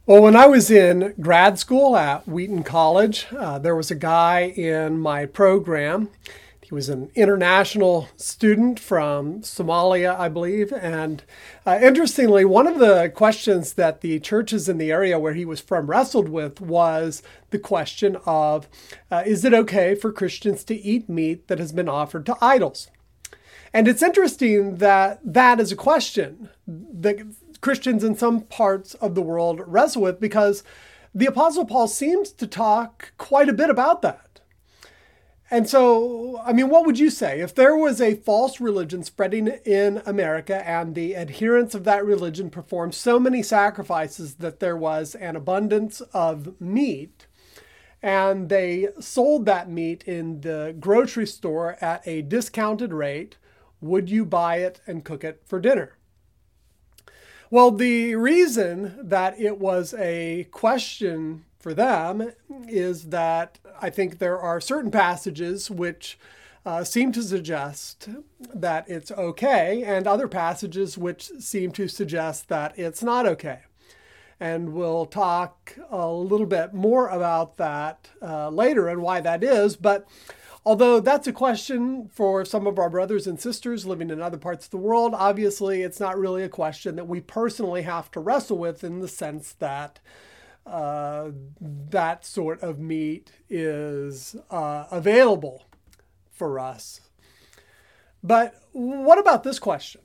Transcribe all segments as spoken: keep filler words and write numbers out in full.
Well, when I was in grad school at Wheaton College, uh, there was a guy in my program. He was an international student from Somalia, I believe. And uh, interestingly, one of the questions that the churches in the area where he was from wrestled with was the question of, uh, is it okay for Christians to eat meat that has been offered to idols? And it's interesting that that is a question that Christians in some parts of the world wrestle with, because the Apostle Paul seems to talk quite a bit about that. And so, I mean, what would you say if there was a false religion spreading in America and the adherents of that religion performed so many sacrifices that there was an abundance of meat, and they sold that meat in the grocery store at a discounted rate? Would you buy it and cook it for dinner? Well, the reason that it was a question for them is that I think there are certain passages which uh, seem to suggest that it's okay, and other passages which seem to suggest that it's not okay. And we'll talk a little bit more about that uh, later and why that is. But although that's a question for some of our brothers and sisters living in other parts of the world, obviously it's not really a question that we personally have to wrestle with, in the sense that uh, that sort of meat is uh, available for us. But what about this question?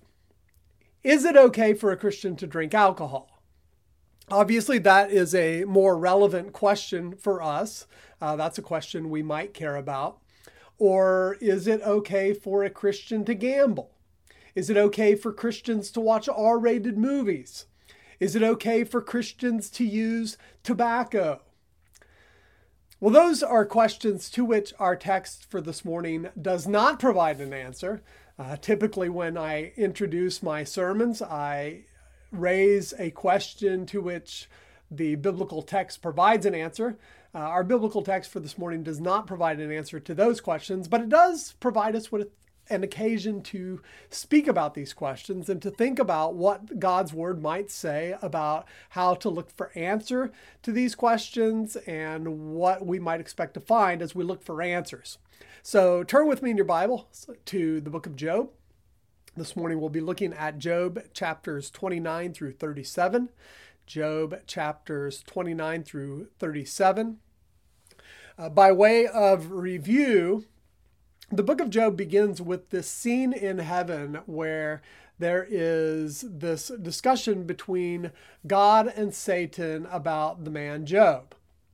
Is it okay for a Christian to drink alcohol? Obviously, that is a more relevant question for us. Uh, that's a question we might care about. Or is it okay for a Christian to gamble? Is it okay for Christians to watch R-rated movies? Is it okay for Christians to use tobacco? Well, those are questions to which our text for this morning does not provide an answer. Uh, typically, when I introduce my sermons, I raise a question to which the biblical text provides an answer. Uh, our biblical text for this morning does not provide an answer to those questions, but it does provide us with an occasion to speak about these questions and to think about what God's word might say about how to look for answer to these questions and what we might expect to find as we look for answers. So turn with me in your Bible to the book of Job. This morning we'll be looking at Job chapters twenty-nine through thirty-seven. Job chapters twenty-nine through thirty-seven. Uh, by way of review, the book of Job begins with this scene in heaven where there is this discussion between God and Satan about the man Job.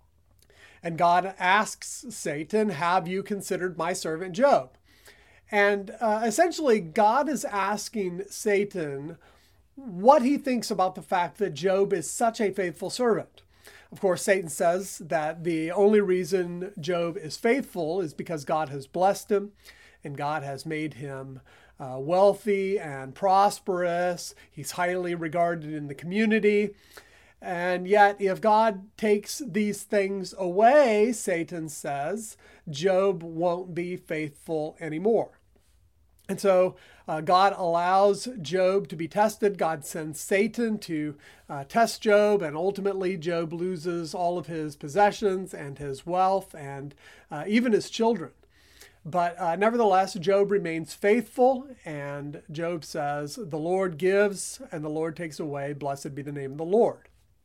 And God asks Satan, "Have you considered my servant Job?" And uh, essentially, God is asking Satan what he thinks about the fact that Job is such a faithful servant. Of course, Satan says that the only reason Job is faithful is because God has blessed him and God has made him uh, wealthy and prosperous. He's highly regarded in the community. And yet, if God takes these things away, Satan says, Job won't be faithful anymore. And so uh, God allows Job to be tested. God sends Satan to uh, test Job, and ultimately Job loses all of his possessions and his wealth and uh, even his children. But uh, nevertheless, Job remains faithful, and Job says, "The Lord gives and the Lord takes away. Blessed be the name of the Lord."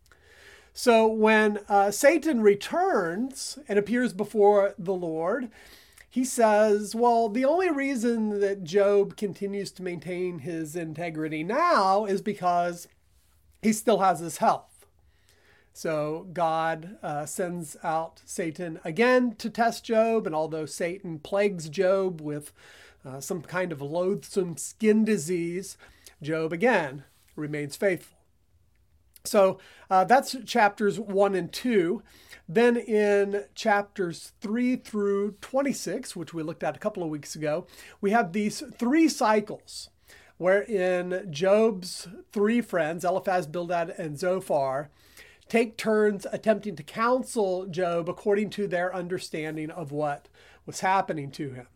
So when uh, Satan returns and appears before the Lord, he says, well, the only reason that Job continues to maintain his integrity now is because he still has his health. So God uh, sends out Satan again to test Job, and although Satan plagues Job with uh, some kind of loathsome skin disease, Job again remains faithful. So uh, that's chapters one and two. Then in chapters three through twenty-six, which we looked at a couple of weeks ago, we have these three cycles wherein Job's three friends, Eliphaz, Bildad, and Zophar, take turns attempting to counsel Job according to their understanding of what was happening to him.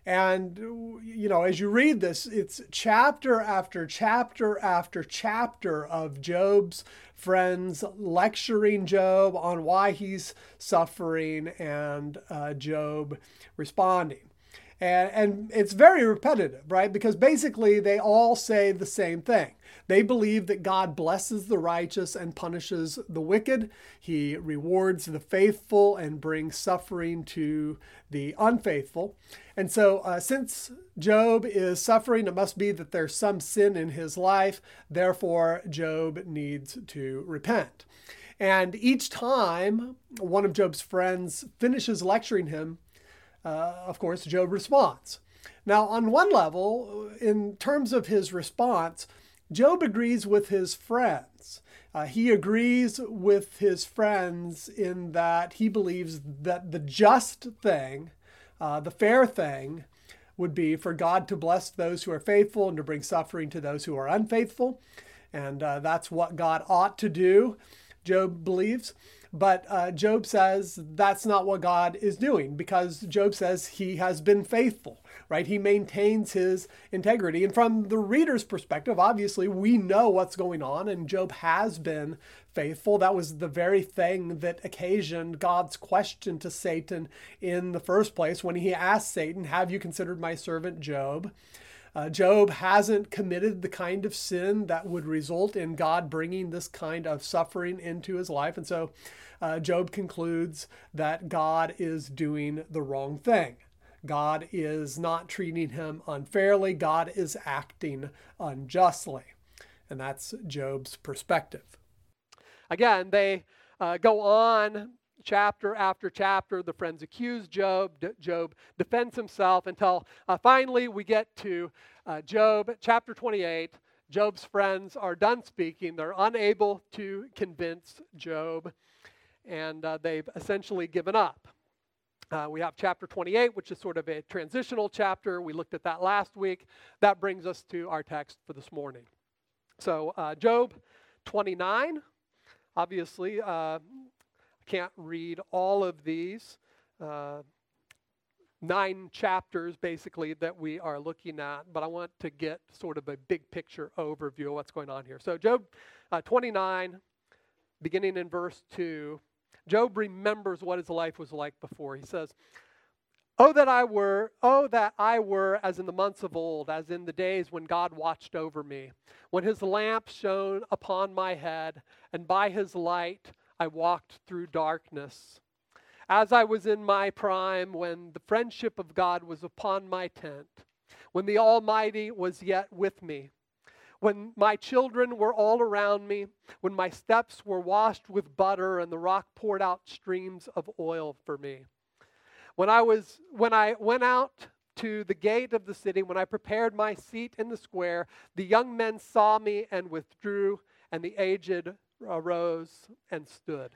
And, you know, as you read this, it's chapter after chapter after chapter of Job's friends lecturing Job on why he's suffering and uh, Job responding. And, and it's very repetitive, right? Because basically they all say the same thing. They believe that God blesses the righteous and punishes the wicked. He rewards the faithful and brings suffering to the unfaithful. And so uh, since Job is suffering, it must be that there's some sin in his life. Therefore, Job needs to repent. And each time one of Job's friends finishes lecturing him, Uh, of course, Job responds. Now, on one level, in terms of his response, Job agrees with his friends. Uh, he agrees with his friends in that he believes that the just thing, uh, the fair thing, would be for God to bless those who are faithful and to bring suffering to those who are unfaithful. And uh, that's what God ought to do, Job believes. But uh, Job says that's not what God is doing, because Job says he has been faithful, right? He maintains his integrity. And from the reader's perspective, obviously, we know what's going on, and Job has been faithful. That was the very thing that occasioned God's question to Satan in the first place when he asked Satan, "Have you considered my servant Job?" Uh, Job hasn't committed the kind of sin that would result in God bringing this kind of suffering into his life. And so uh, Job concludes that God is doing the wrong thing. God is not treating him unfairly. God is acting unjustly. And that's Job's perspective. Again, they uh, go on chapter after chapter. The friends accuse Job. D- Job defends himself until uh, finally we get to uh, Job chapter twenty-eight. Job's friends are done speaking. They're unable to convince Job, and uh, they've essentially given up. Uh, we have chapter twenty-eight, which is sort of a transitional chapter. We looked at that last week. That brings us to our text for this morning. So uh, Job twenty-nine, obviously, uh, can't read all of these uh, nine chapters basically that we are looking at, but I want to get sort of a big picture overview of what's going on here. So Job uh, twenty-nine, beginning in verse two, Job remembers what his life was like before. He says, Oh that I were, oh that I were as in the months of old, as in the days when God watched over me, when his lamp shone upon my head, and by his light I walked through darkness. As I was in my prime, when the friendship of God was upon my tent, when the Almighty was yet with me, when my children were all around me, when my steps were washed with butter and the rock poured out streams of oil for me. When I was, when I went out to the gate of the city, when I prepared my seat in the square, the young men saw me and withdrew, and the aged arose and stood.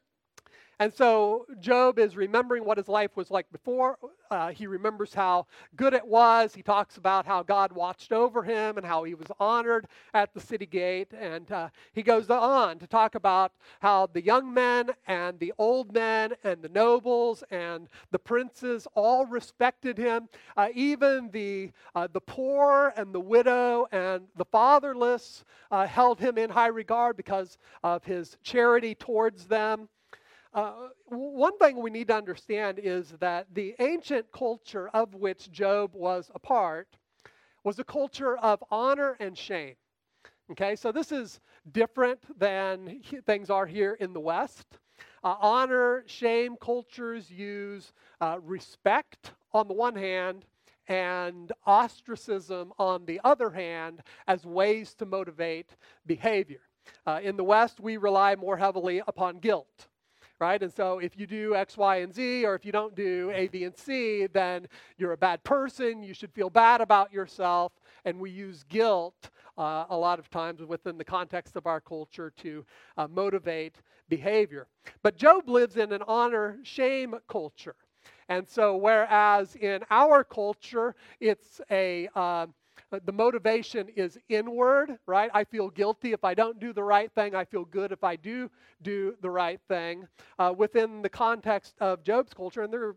And so Job is remembering what his life was like before. Uh, he remembers how good it was. He talks about how God watched over him and how he was honored at the city gate. And uh, he goes on to talk about how the young men and the old men and the nobles and the princes all respected him. Uh, even the, uh, the poor and the widow and the fatherless uh, held him in high regard because of his charity towards them. Uh, one thing we need to understand is that the ancient culture of which Job was a part was a culture of honor and shame. Okay, so this is different than he, things are here in the West. Uh, honor, shame cultures use uh, respect on the one hand and ostracism on the other hand as ways to motivate behavior. Uh, in the West, we rely more heavily upon guilt. Right? And so if you do X, Y, and Z, or if you don't do A, B, and C, then you're a bad person. You should feel bad about yourself. And we use guilt uh, a lot of times within the context of our culture to uh, motivate behavior. But Job lives in an honor-shame culture. And so whereas in our culture, it's a... Uh, The motivation is inward, right? I feel guilty if I don't do the right thing. I feel good if I do do the right thing. Uh, within the context of Job's culture, and there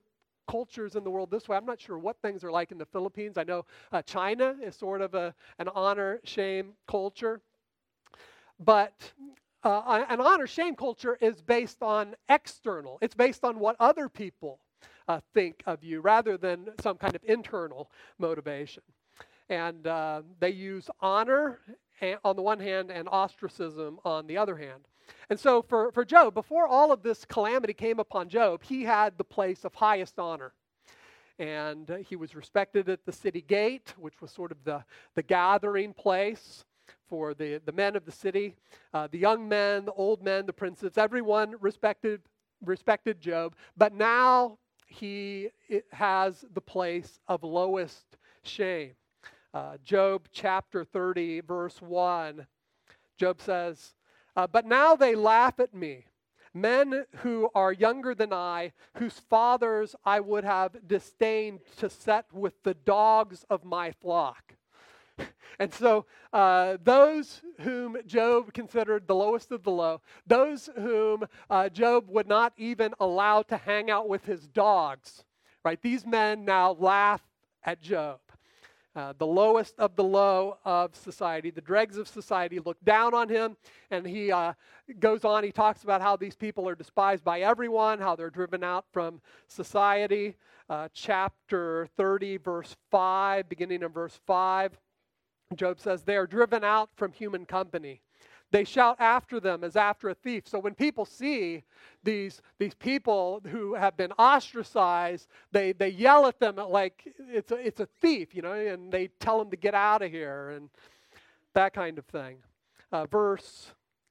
cultures in the world this way. I'm not sure what things are like in the Philippines. I know uh, China is sort of a, an honor-shame culture. But uh, an honor-shame culture is based on external. It's based on what other people uh, think of you rather than some kind of internal motivation. And uh, they use honor on the one hand and ostracism on the other hand. And so for, for Job, before all of this calamity came upon Job, he had the place of highest honor. And uh, he was respected at the city gate, which was sort of the, the gathering place for the, the men of the city. Uh, the young men, the old men, the princes, everyone respected, respected Job. But now he has the place of lowest shame. Uh, Job chapter thirty, verse one, Job says, uh, but now they laugh at me, men who are younger than I, whose fathers I would have disdained to set with the dogs of my flock. And so uh, those whom Job considered the lowest of the low, those whom uh, Job would not even allow to hang out with his dogs, right? These men now laugh at Job. Uh, the lowest of the low of society, the dregs of society look down on him, and he uh, goes on, he talks about how these people are despised by everyone, how they're driven out from society. Uh, chapter thirty, verse five, beginning in verse five, Job says, they are driven out from human company. They shout after them as after a thief. So when people see these, these people who have been ostracized, they, they yell at them like it's a, it's a thief, you know, and they tell them to get out of here and that kind of thing. Uh, verse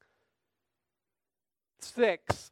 six,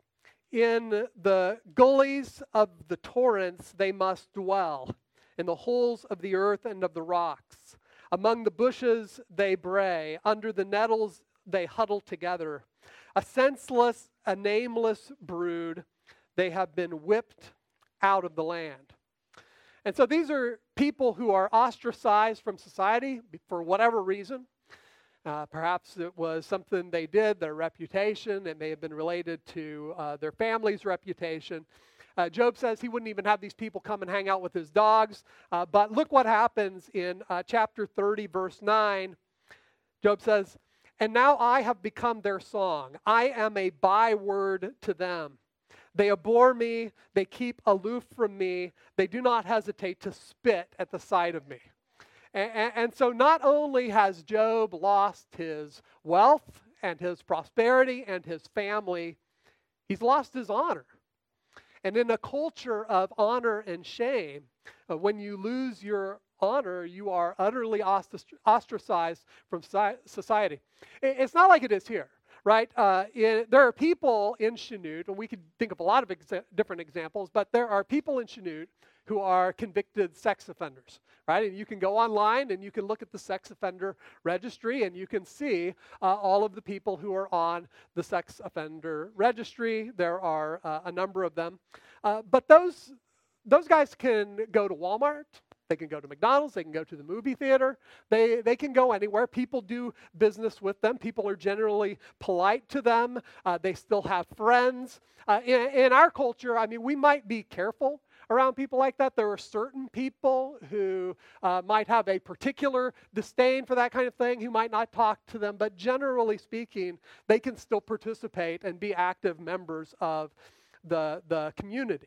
in the gullies of the torrents they must dwell, in the holes of the earth and of the rocks. Among the bushes they bray, under the nettles they huddle together. A senseless, a nameless brood, they have been whipped out of the land. And so these are people who are ostracized from society for whatever reason. Uh, perhaps it was something they did, their reputation. It may have been related to uh, their family's reputation. Uh, Job says he wouldn't even have these people come and hang out with his dogs. Uh, but look what happens in uh, chapter thirty, verse nine. Job says, and now I have become their song. I am a byword to them. They abhor me. They keep aloof from me. They do not hesitate to spit at the sight of me. And, and, and so not only has Job lost his wealth and his prosperity and his family, he's lost his honor. And in a culture of honor and shame, uh, when you lose your honor, you are utterly ostracized from society. It's not like it is here, right? Uh, in, there are people in Chanute, and we could think of a lot of exa- different examples, but there are people in Chanute who are convicted sex offenders, right? And you can go online and you can look at the sex offender registry and you can see uh, all of the people who are on the sex offender registry. There are uh, a number of them. Uh, but those, those guys can go to Walmart. They can go to McDonald's. They can go to the movie theater. They, they can go anywhere. People do business with them. People are generally polite to them. Uh, they still have friends. Uh, in, in our culture, I mean, we might be careful around people like that. There are certain people who uh, might have a particular disdain for that kind of thing, who might not talk to them. But generally speaking, they can still participate and be active members of the, the community.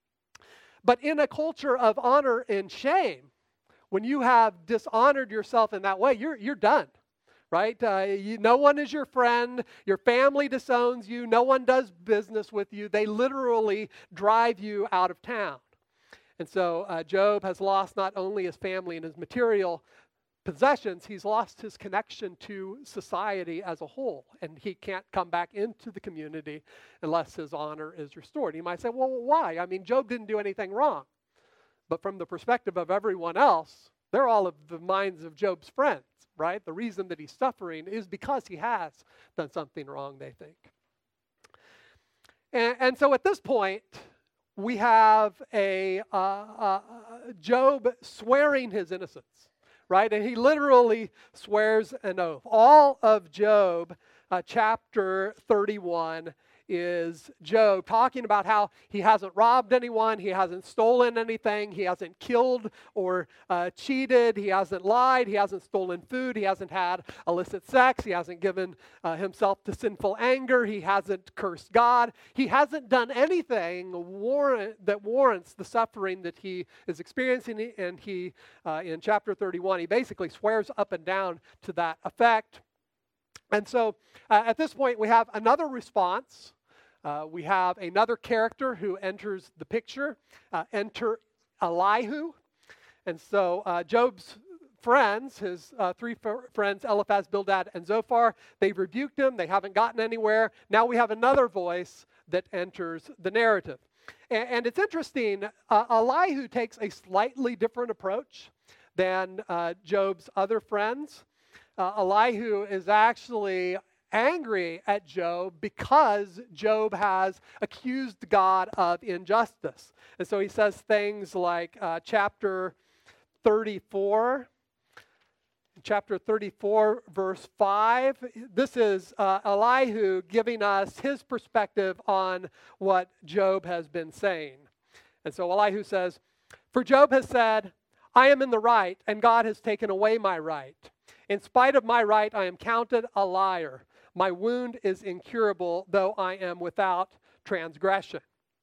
But in a culture of honor and shame, when you have dishonored yourself in that way, you're, you're done, right? Uh, you, no one is your friend. Your family disowns you. No one does business with you. They literally drive you out of town. And so uh, Job has lost not only his family and his material possessions, he's lost his connection to society as a whole. And he can't come back into the community unless his honor is restored. You might say, well, why? I mean, Job didn't do anything wrong. But from the perspective of everyone else, they're all of the minds of Job's friends, right? The reason that he's suffering is because he has done something wrong, they think. And, and so at this point, we have a uh, uh, Job swearing his innocence, right? And he literally swears an oath. All of Job, uh, chapter thirty-one, is Job talking about how he hasn't robbed anyone, he hasn't stolen anything, he hasn't killed or uh, cheated, he hasn't lied, he hasn't stolen food, he hasn't had illicit sex, he hasn't given uh, himself to sinful anger, he hasn't cursed God, he hasn't done anything warrant, that warrants the suffering that he is experiencing. And he, uh, in chapter thirty-one, he basically swears up and down to that effect. And so uh, at this point, we have another response. Uh, we have another character who enters the picture. Uh, enter Elihu. And so uh, Job's friends, his uh, three f- friends, Eliphaz, Bildad, and Zophar, they've rebuked him. They haven't gotten anywhere. Now we have another voice that enters the narrative. And, and it's interesting, uh, Elihu takes a slightly different approach than uh, Job's other friends. Uh, Elihu is actually angry at Job because Job has accused God of injustice. And so he says things like uh, chapter thirty-four, chapter thirty-four, verse five. This is uh, Elihu giving us his perspective on what Job has been saying. And so Elihu says, "For Job has said, I am in the right, and God has taken away my right. In spite of my right, I am counted a liar. My wound is incurable, though I am without transgression."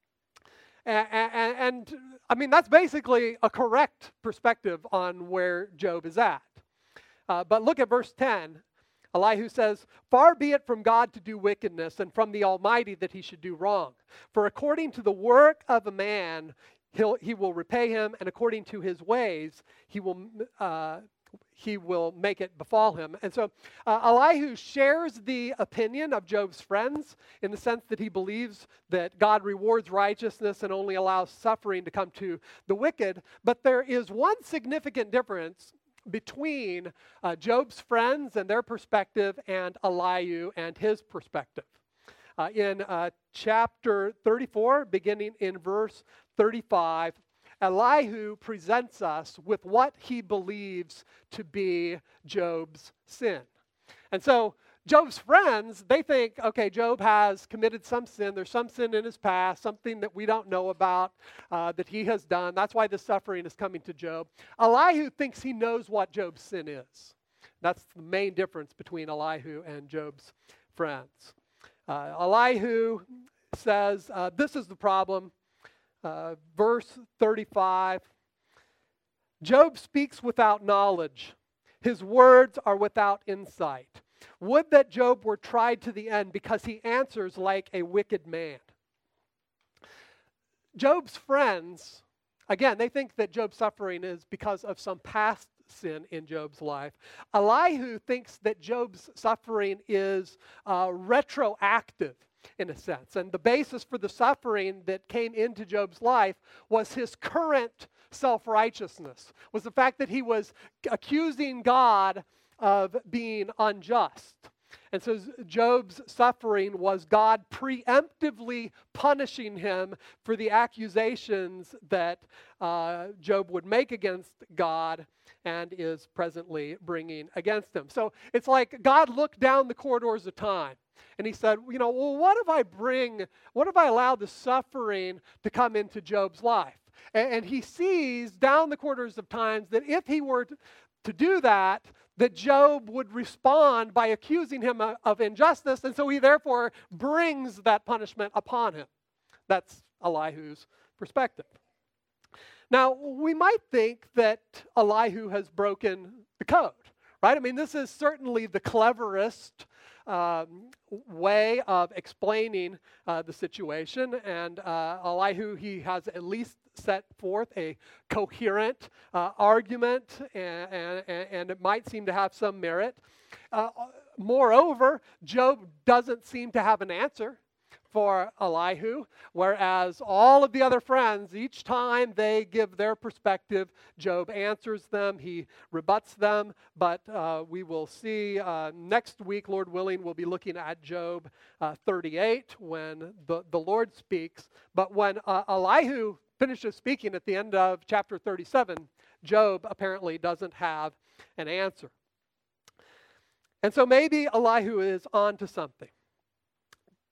And, and, and I mean, that's basically a correct perspective on where Job is at. Uh, but look at verse ten. Elihu says, "Far be it from God to do wickedness, and from the Almighty that he should do wrong. For according to the work of a man, he'll, he will repay him, and according to his ways, he will uh, he will make it befall him." And so uh, Elihu shares the opinion of Job's friends in the sense that he believes that God rewards righteousness and only allows suffering to come to the wicked. But there is one significant difference between uh, Job's friends and their perspective and Elihu and his perspective. Uh, in uh, chapter thirty-four, beginning in verse thirty-five, Elihu presents us with what he believes to be Job's sin. And so Job's friends, they think, okay, Job has committed some sin. There's some sin in his past, something that we don't know about uh, that he has done. That's why the suffering is coming to Job. Elihu thinks he knows what Job's sin is. That's the main difference between Elihu and Job's friends. Uh, Elihu says, uh, this is the problem. Uh, verse thirty-five, Job speaks without knowledge. His words are without insight. Would that Job were tried to the end, because he answers like a wicked man. Job's friends, again, they think that Job's suffering is because of some past sin in Job's life. Elihu thinks that Job's suffering is uh, retroactive, in a sense. And the basis for the suffering that came into Job's life was his current self-righteousness, was the fact that he was accusing God of being unjust. And so Job's suffering was God preemptively punishing him for the accusations that uh, Job would make against God and is presently bringing against him. So it's like God looked down the corridors of time and he said, you know, well, what if I bring, what if I allow the suffering to come into Job's life? And, and he sees down the corridors of times that if he were to, to do that, that Job would respond by accusing him of, of injustice, and so he therefore brings that punishment upon him. That's Elihu's perspective. Now, we might think that Elihu has broken the code, right? I mean, this is certainly the cleverest um, way of explaining uh, the situation, and uh, Elihu, he has at least set forth a coherent uh, argument, and, and, and it might seem to have some merit. Uh, moreover, Job doesn't seem to have an answer for Elihu, whereas all of the other friends, each time they give their perspective, Job answers them, he rebuts them, but uh, we will see uh, next week, Lord willing, we'll be looking at Job uh, thirty-eight when the, the Lord speaks. But when uh, Elihu finishes speaking at the end of chapter thirty-seven, Job apparently doesn't have an answer. And so maybe Elihu is on to something.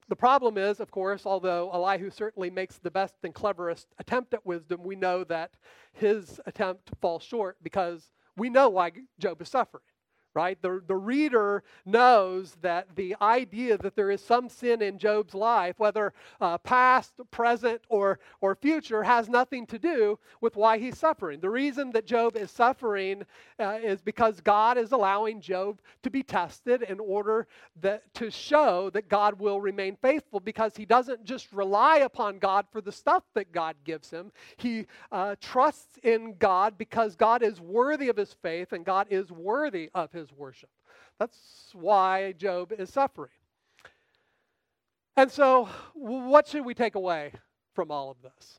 The problem is, of course, although Elihu certainly makes the best and cleverest attempt at wisdom, we know that his attempt falls short because we know why Job is suffering. Right? The, the reader knows that the idea that there is some sin in Job's life, whether uh, past, present, or, or future, has nothing to do with why he's suffering. The reason that Job is suffering uh, is because God is allowing Job to be tested in order that, to show that God will remain faithful, because he doesn't just rely upon God for the stuff that God gives him. He uh, trusts in God because God is worthy of his faith and God is worthy of his worship. That's why Job is suffering. And so, what should we take away from all of this?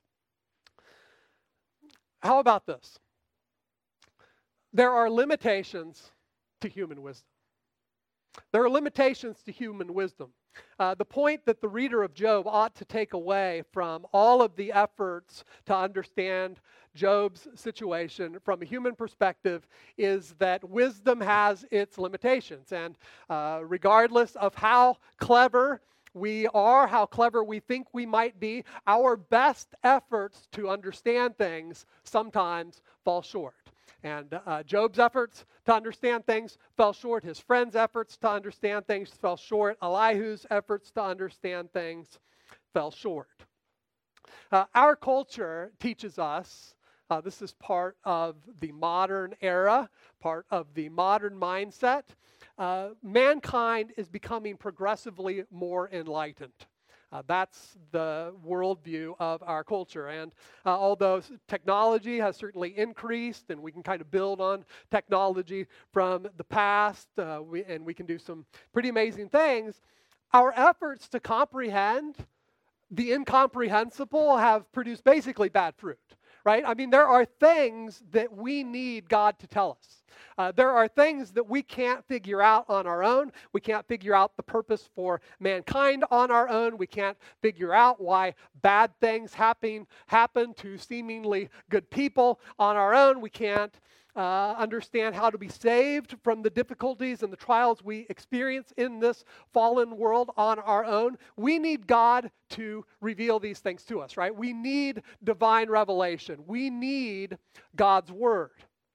How about this? There are limitations to human wisdom. There are limitations to human wisdom. Uh, the point that the reader of Job ought to take away from all of the efforts to understand Job's situation from a human perspective is that wisdom has its limitations. And uh, regardless of how clever we are, how clever we think we might be, our best efforts to understand things sometimes fall short. And uh, Job's efforts to understand things fell short. His friends' efforts to understand things fell short. Elihu's efforts to understand things fell short. Uh, our culture teaches us, uh, this is part of the modern era, part of the modern mindset, uh, mankind is becoming progressively more enlightened. Uh, that's the worldview of our culture. And uh, although technology has certainly increased, and we can kind of build on technology from the past, uh, we, and we can do some pretty amazing things, our efforts to comprehend the incomprehensible have produced basically bad fruit. Right? I mean, there are things that we need God to tell us. Uh, there are things that we can't figure out on our own. We can't figure out the purpose for mankind on our own. We can't figure out why bad things happen, happen to seemingly good people on our own. We can't uh, understand how to be saved from the difficulties and the trials we experience in this fallen world on our own. We need God to reveal these things to us, right? We need divine revelation. We need God's word.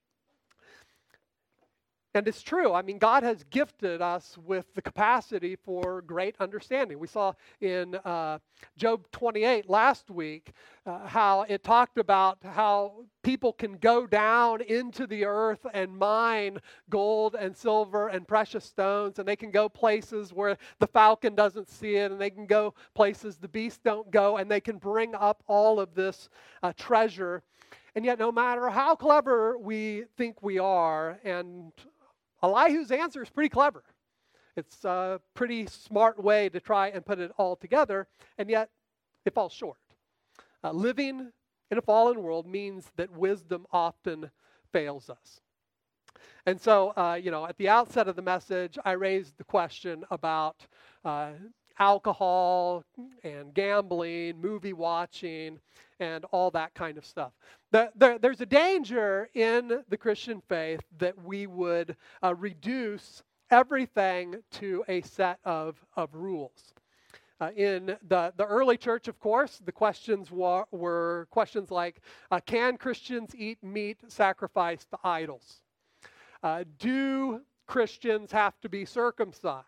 And it's true. I mean, God has gifted us with the capacity for great understanding. We saw in uh, Job twenty-eight last week uh, how it talked about how people can go down into the earth and mine gold and silver and precious stones, and they can go places where the falcon doesn't see it, and they can go places the beasts don't go, and they can bring up all of this uh, treasure. And yet, no matter how clever we think we are, and Elihu's answer is pretty clever. It's a pretty smart way to try and put it all together, and yet it falls short. Uh, living in a fallen world means that wisdom often fails us. And so, uh, you know, at the outset of the message, I raised the question about uh, alcohol and gambling, movie watching, and all that kind of stuff. The, the, there's a danger in the Christian faith that we would uh, reduce everything to a set of, of rules. Uh, in the, the early church, of course, the questions wa- were questions like, uh, can Christians eat meat sacrificed to idols? Uh, do Christians have to be circumcised?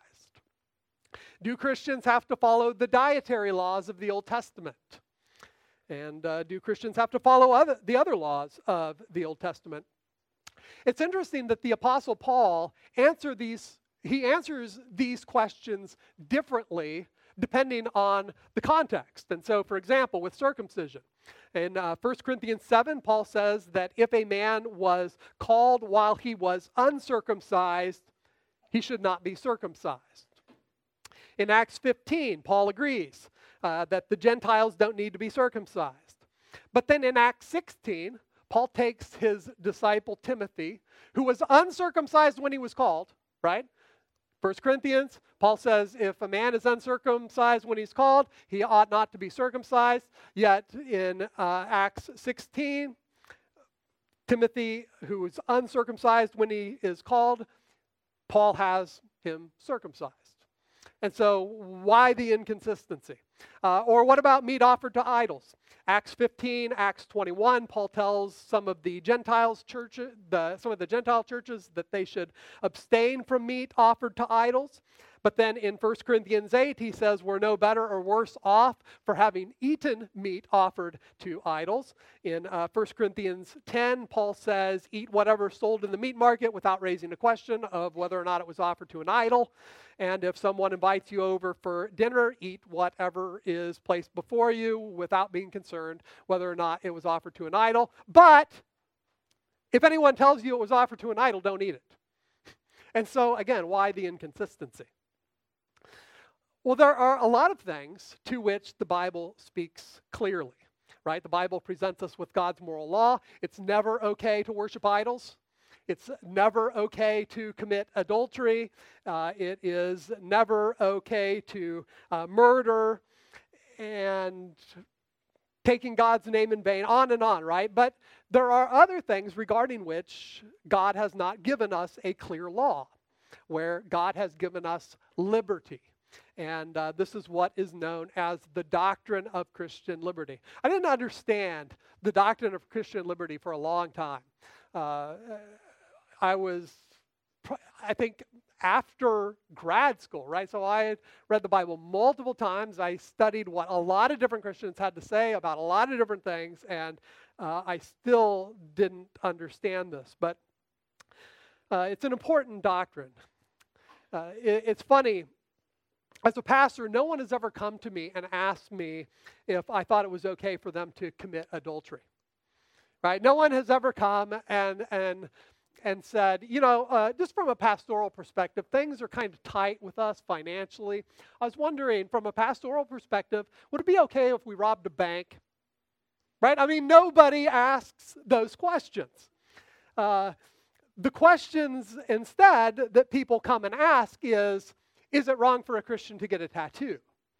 Do Christians have to follow the dietary laws of the Old Testament? And uh, do Christians have to follow other, the other laws of the Old Testament? It's interesting that the Apostle Paul answer these, he answers these questions differently depending on the context. And so, for example, with circumcision, in uh, First Corinthians seven, Paul says that if a man was called while he was uncircumcised, he should not be circumcised. In Acts fifteen, Paul agrees uh, that the Gentiles don't need to be circumcised. But then in Acts sixteen, Paul takes his disciple Timothy, who was uncircumcised when he was called, right? First Corinthians, Paul says if a man is uncircumcised when he's called, he ought not to be circumcised. Yet in uh, Acts sixteen, Timothy, who is uncircumcised when he is called, Paul has him circumcised. And so why the inconsistency? Uh, or what about meat offered to idols? Acts fifteen, Acts twenty-one, Paul tells some of the Gentiles churches, the, some of the Gentile churches that they should abstain from meat offered to idols. But then in First Corinthians eight, he says we're no better or worse off for having eaten meat offered to idols. In uh, First Corinthians ten, Paul says, eat whatever sold in the meat market without raising a question of whether or not it was offered to an idol. And if someone invites you over for dinner, eat whatever is placed before you without being concerned whether or not it was offered to an idol. But if anyone tells you it was offered to an idol, don't eat it. And so, again, why the inconsistency? Well, there are a lot of things to which the Bible speaks clearly, right? The Bible presents us with God's moral law. It's never okay to worship idols. It's never okay to commit adultery. Uh, it is never okay to uh, murder and taking God's name in vain, on and on, right? But there are other things regarding which God has not given us a clear law, where God has given us liberty. And uh, this is what is known as the doctrine of Christian liberty. I didn't understand the doctrine of Christian liberty for a long time. Uh, I was, I think, after grad school, right? So I had read the Bible multiple times. I studied what a lot of different Christians had to say about a lot of different things, and uh, I still didn't understand this. But uh, it's an important doctrine. Uh, it, it's funny. As a pastor, no one has ever come to me and asked me if I thought it was okay for them to commit adultery, right? No one has ever come and and and said, you know, uh, just from a pastoral perspective, things are kind of tight with us financially. I was wondering, from a pastoral perspective, would it be okay if we robbed a bank, right? I mean, nobody asks those questions. Uh, the questions instead that people come and ask is, is it wrong for a Christian to get a tattoo?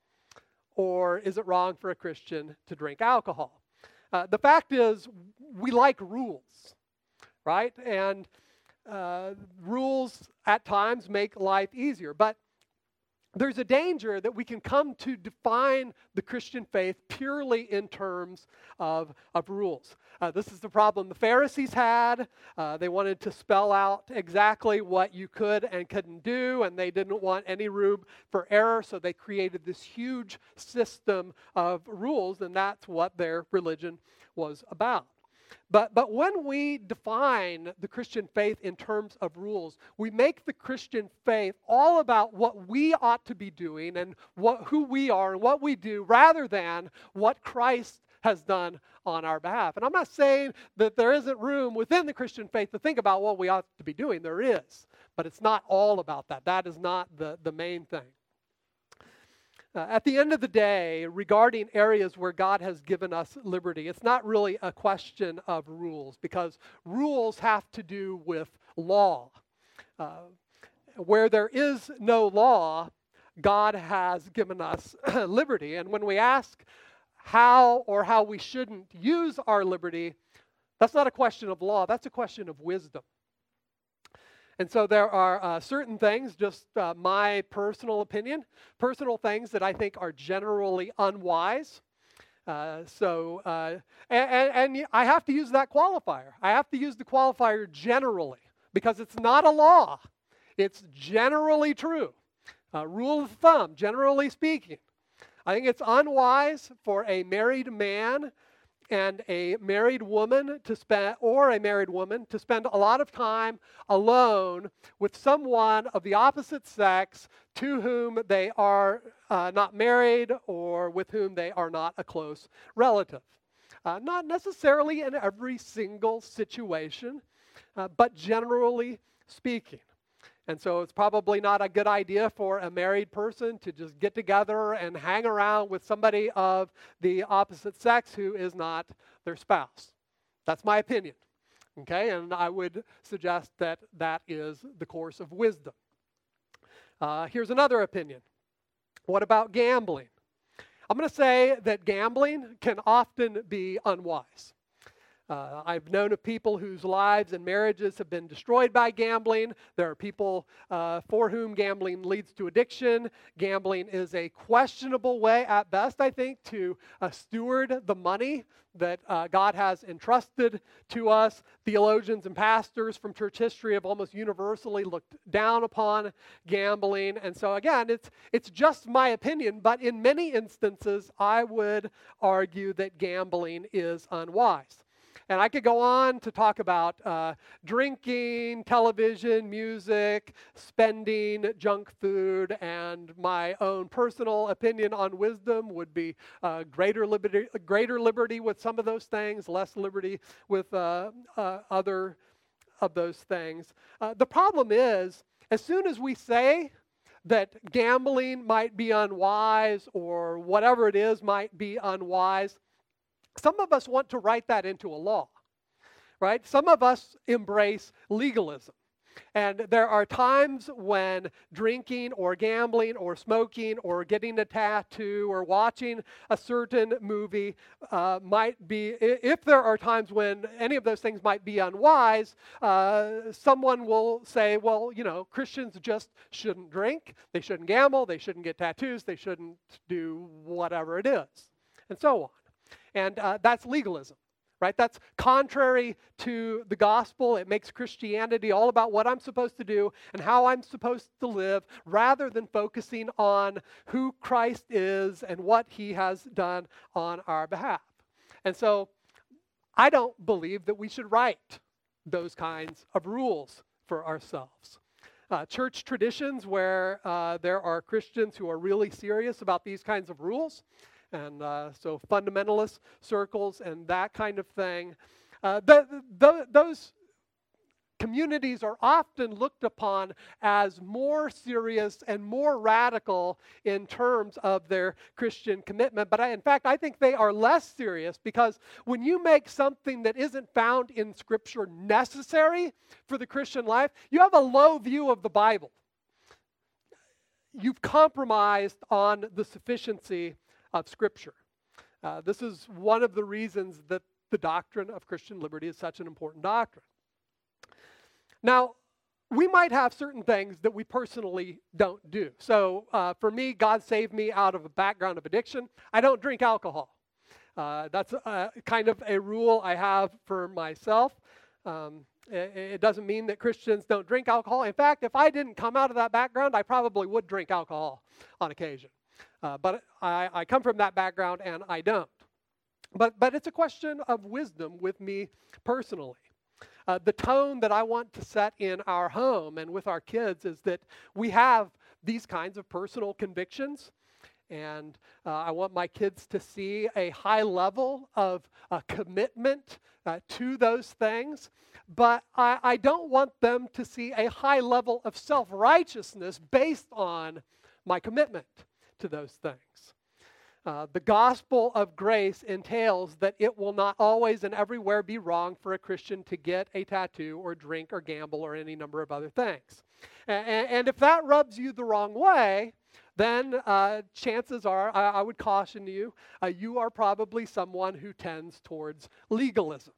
Or is it wrong for a Christian to drink alcohol? Uh, the fact is, we like rules, right? And uh, rules at times make life easier. But there's a danger that we can come to define the Christian faith purely in terms of, of rules. Uh, this is the problem the Pharisees had. Uh, they wanted to spell out exactly what you could and couldn't do, and they didn't want any room for error, so they created this huge system of rules, and that's what their religion was about. But, but when we define the Christian faith in terms of rules, we make the Christian faith all about what we ought to be doing and what, who we are and what we do, rather than what Christ has done on our behalf. And I'm not saying that there isn't room within the Christian faith to think about what we ought to be doing. There is. But it's not all about that. That is not the, the main thing. Uh, at the end of the day, regarding areas where God has given us liberty, it's not really a question of rules, because rules have to do with law. Uh, where there is no law, God has given us liberty. And when we ask how or how we shouldn't use our liberty, that's not a question of law, that's a question of wisdom. And so there are uh, certain things, just uh, my personal opinion, personal things that I think are generally unwise. Uh, so, uh, and, and, and I have to use that qualifier. I have to use the qualifier generally, because it's not a law. It's generally true. Uh, rule of thumb, generally speaking. I think it's unwise for a married man and a married woman to spend, or a married woman to spend a lot of time alone with someone of the opposite sex to whom they are uh, not married or with whom they are not a close relative. Uh, not necessarily in every single situation, uh, but generally speaking. And so it's probably not a good idea for a married person to just get together and hang around with somebody of the opposite sex who is not their spouse. That's my opinion. Okay, and I would suggest that that is the course of wisdom. Uh, here's another opinion. What about gambling? I'm going to say that gambling can often be unwise. Uh, I've known of people whose lives and marriages have been destroyed by gambling. There are people uh, for whom gambling leads to addiction. Gambling is a questionable way, at best, I think, to uh, steward the money that uh, God has entrusted to us. Theologians and pastors from church history have almost universally looked down upon gambling. And so again, it's, it's just my opinion, but in many instances, I would argue that gambling is unwise. And I could go on to talk about uh, drinking, television, music, spending, junk food, and my own personal opinion on wisdom would be uh, greater liberty, greater liberty with some of those things, less liberty with uh, uh, other of those things. Uh, the problem is, as soon as we say that gambling might be unwise or whatever it is might be unwise, some of us want to write that into a law, right? Some of us embrace legalism. And there are times when drinking or gambling or smoking or getting a tattoo or watching a certain movie uh, might be, if there are times when any of those things might be unwise, uh, someone will say, well, you know, Christians just shouldn't drink, they shouldn't gamble, they shouldn't get tattoos, they shouldn't do whatever it is, and so on. And uh, that's legalism, right? That's contrary to the gospel. It makes Christianity all about what I'm supposed to do and how I'm supposed to live, rather than focusing on who Christ is and what he has done on our behalf. And so I don't believe that we should write those kinds of rules for ourselves. Uh, church traditions where uh, there are Christians who are really serious about these kinds of rules, and uh, so fundamentalist circles and that kind of thing. Uh, the, the, those communities are often looked upon as more serious and more radical in terms of their Christian commitment. But I, in fact, I think they are less serious, because when you make something that isn't found in Scripture necessary for the Christian life, you have a low view of the Bible. You've compromised on the sufficiency of Scripture. Uh, this is one of the reasons that the doctrine of Christian liberty is such an important doctrine. Now, we might have certain things that we personally don't do. So uh, for me, God saved me out of a background of addiction. I don't drink alcohol. Uh, that's uh, kind of a rule I have for myself. Um, it, it doesn't mean that Christians don't drink alcohol. In fact, if I didn't come out of that background, I probably would drink alcohol on occasion. Uh, but I, I come from that background and I don't. But, but it's a question of wisdom with me personally. Uh, the tone that I want to set in our home and with our kids is that we have these kinds of personal convictions. And uh, I want my kids to see a high level of uh, commitment uh, to those things. But I, I don't want them to see a high level of self-righteousness based on my commitment to those things. Uh, the gospel of grace entails that it will not always and everywhere be wrong for a Christian to get a tattoo or drink or gamble or any number of other things. And, and if that rubs you the wrong way, then uh, chances are, I, I would caution you, uh, you are probably someone who tends towards legalism.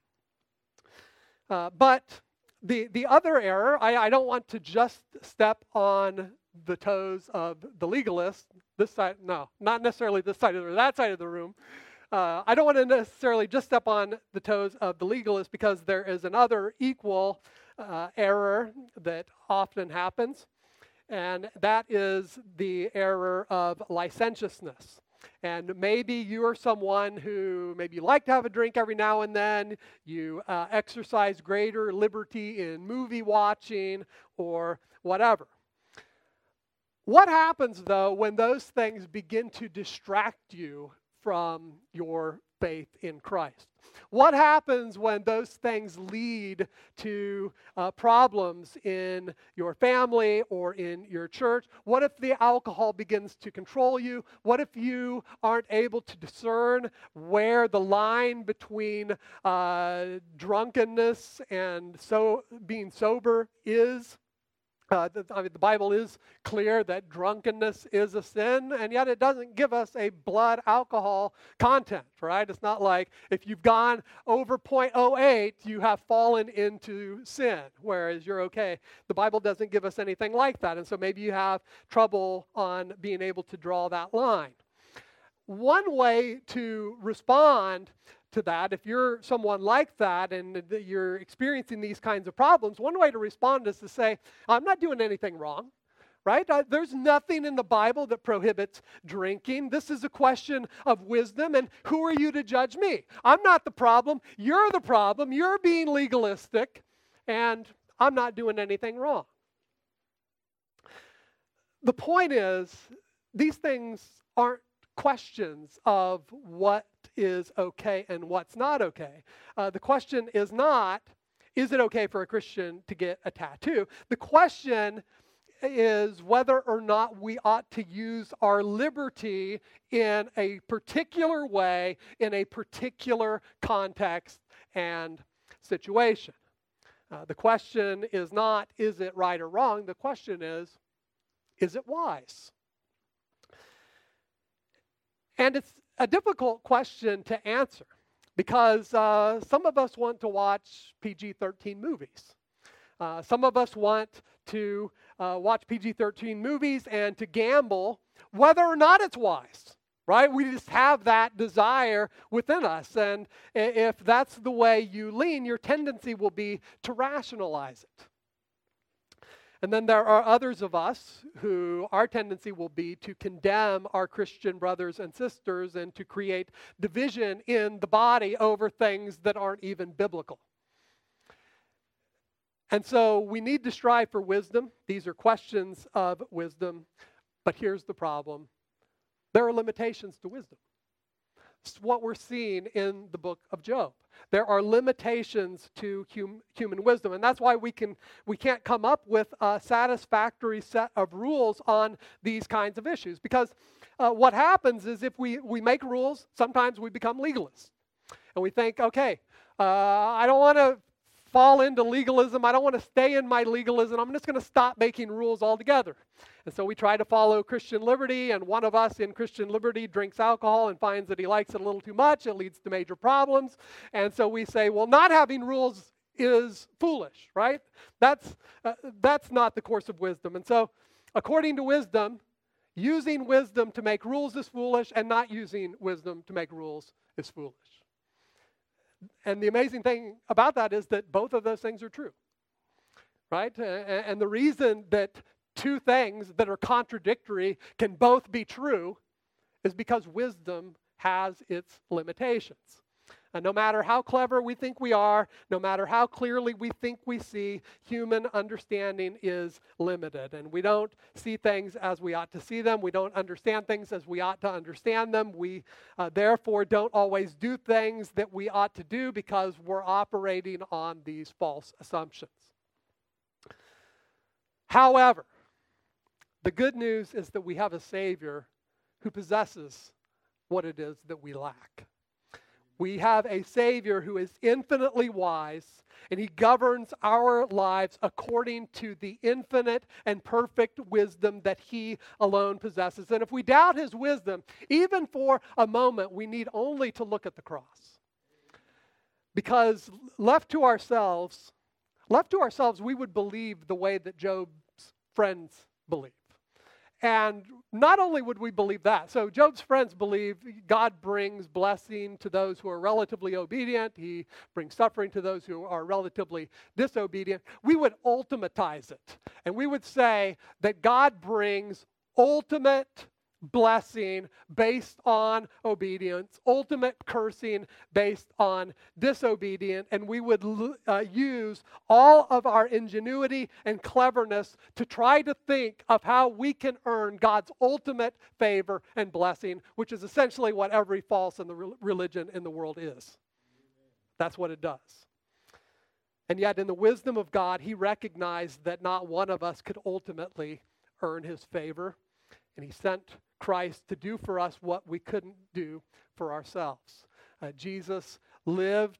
Uh, but the, the other error, I, I don't want to just step on the toes of the legalist, this side, no, not necessarily this side of the, that side of the room. Uh, I don't want to necessarily just step on the toes of the legalist, because there is another equal uh, error that often happens, and that is the error of licentiousness. And maybe you are someone who maybe you like to have a drink every now and then, you uh, exercise greater liberty in movie watching or whatever. What happens, though, when those things begin to distract you from your faith in Christ? What happens when those things lead to uh, problems in your family or in your church? What if the alcohol begins to control you? What if you aren't able to discern where the line between uh, drunkenness and so being sober is? Uh, the, I mean, the Bible is clear that drunkenness is a sin, and yet it doesn't give us a blood alcohol content, right? It's not like if you've gone over point oh eight, you have fallen into sin, whereas you're okay. The Bible doesn't give us anything like that, and so maybe you have trouble on being able to draw that line. One way to respond to that, if you're someone like that and you're experiencing these kinds of problems, one way to respond is to say, I'm not doing anything wrong, right? Uh, there's nothing in the Bible that prohibits drinking. This is a question of wisdom, and who are you to judge me? I'm not the problem. You're the problem. You're being legalistic, and I'm not doing anything wrong. The point is, these things aren't questions of what is okay and what's not okay. Uh, the question is not, is it okay for a Christian to get a tattoo? The question is whether or not we ought to use our liberty in a particular way, in a particular context and situation. Uh, the question is not, is it right or wrong? The question is, is it wise? And it's a difficult question to answer because uh, some of us want to watch P G thirteen movies. Uh, some of us want to uh, watch P G thirteen movies and to gamble whether or not it's wise, right? We just have that desire within us. And if that's the way you lean, your tendency will be to rationalize it. And then there are others of us who our tendency will be to condemn our Christian brothers and sisters and to create division in the body over things that aren't even biblical. And so we need to strive for wisdom. These are questions of wisdom. But here's the problem. There are limitations to wisdom. It's what we're seeing in the book of Job. There are limitations to hum, human wisdom, and that's why we can we can't come up with a satisfactory set of rules on these kinds of issues. Because uh, what happens is if we, we make rules, sometimes we become legalists. And we think, okay, uh, I don't want to fall into legalism. I don't want to stay in my legalism. I'm just going to stop making rules altogether. And so we try to follow Christian liberty, and one of us in Christian liberty drinks alcohol and finds that he likes it a little too much. It leads to major problems. And so we say, well, not having rules is foolish, right? That's, uh, that's not the course of wisdom. And so according to wisdom, using wisdom to make rules is foolish, and not using wisdom to make rules is foolish. And the amazing thing about that is that both of those things are true, right? And the reason that two things that are contradictory can both be true is because wisdom has its limitations. And no matter how clever we think we are, no matter how clearly we think we see, human understanding is limited. And we don't see things as we ought to see them. We don't understand things as we ought to understand them. We, uh, therefore, don't always do things that we ought to do because we're operating on these false assumptions. However, the good news is that we have a Savior who possesses what it is that we lack. We have a Savior who is infinitely wise, and He governs our lives according to the infinite and perfect wisdom that He alone possesses. And if we doubt His wisdom, even for a moment, we need only to look at the cross. Because left to ourselves, left to ourselves, we would believe the way that Job's friends believe. And not only would we believe that, so Job's friends believe God brings blessing to those who are relatively obedient. He brings suffering to those who are relatively disobedient. We would ultimatize it. And we would say that God brings ultimate blessing based on obedience, ultimate cursing based on disobedience, and we would uh, use all of our ingenuity and cleverness to try to think of how we can earn God's ultimate favor and blessing, which is essentially what every false in the re- religion in the world is. That's what it does. And yet in the wisdom of God, He recognized that not one of us could ultimately earn His favor, and He sent Christ to do for us what we couldn't do for ourselves. Uh, Jesus lived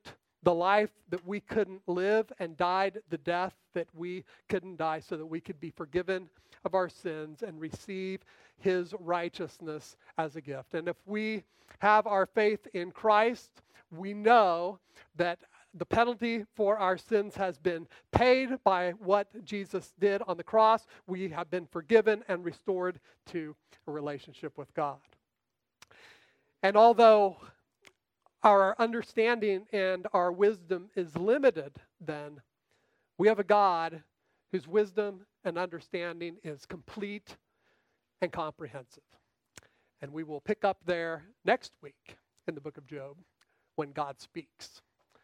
the life that we couldn't live and died the death that we couldn't die so that we could be forgiven of our sins and receive his righteousness as a gift. And if we have our faith in Christ, we know that the penalty for our sins has been paid by what Jesus did on the cross. We have been forgiven and restored to a relationship with God. And although our understanding and our wisdom is limited, then we have a God whose wisdom and understanding is complete and comprehensive. And we will pick up there next week in the book of Job when God speaks.